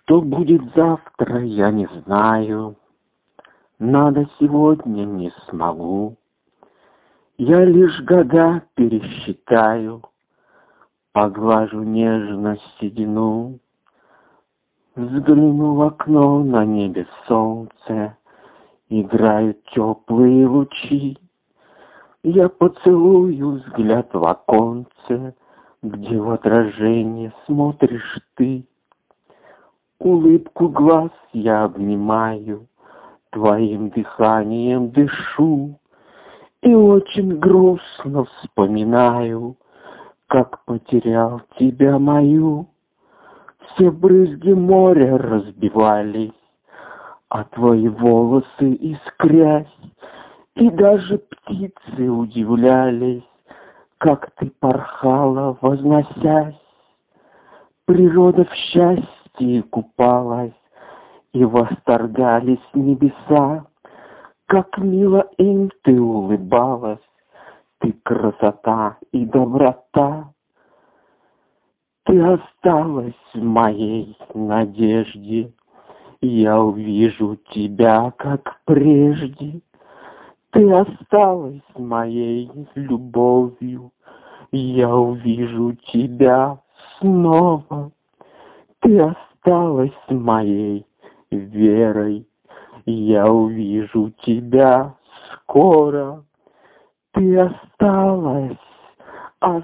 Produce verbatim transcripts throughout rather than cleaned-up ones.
Что будет завтра, я не знаю. Надо сегодня не смогу. Я лишь года пересчитаю, поглажу нежно седину. Взгляну в окно, на небе солнце, играют теплые лучи. Я поцелую взгляд в оконце, где в отражение смотришь ты. Улыбку глаз я обнимаю, твоим дыханием дышу. И очень грустно вспоминаю, как потерял тебя мою. Все брызги моря разбивались, а твои волосы искрясь. И даже птицы удивлялись, как ты порхала, возносясь. Природа в счастье купалась, и восторгались небеса. Как мило им ты улыбалась, ты красота и доброта. Ты осталась в моей надежде, я увижу тебя, как прежде. Ты осталась моей любовью, я увижу тебя снова. Ты осталась моей верой, я увижу тебя скоро. Ты осталась,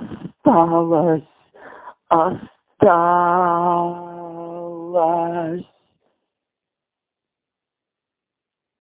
осталась, осталась.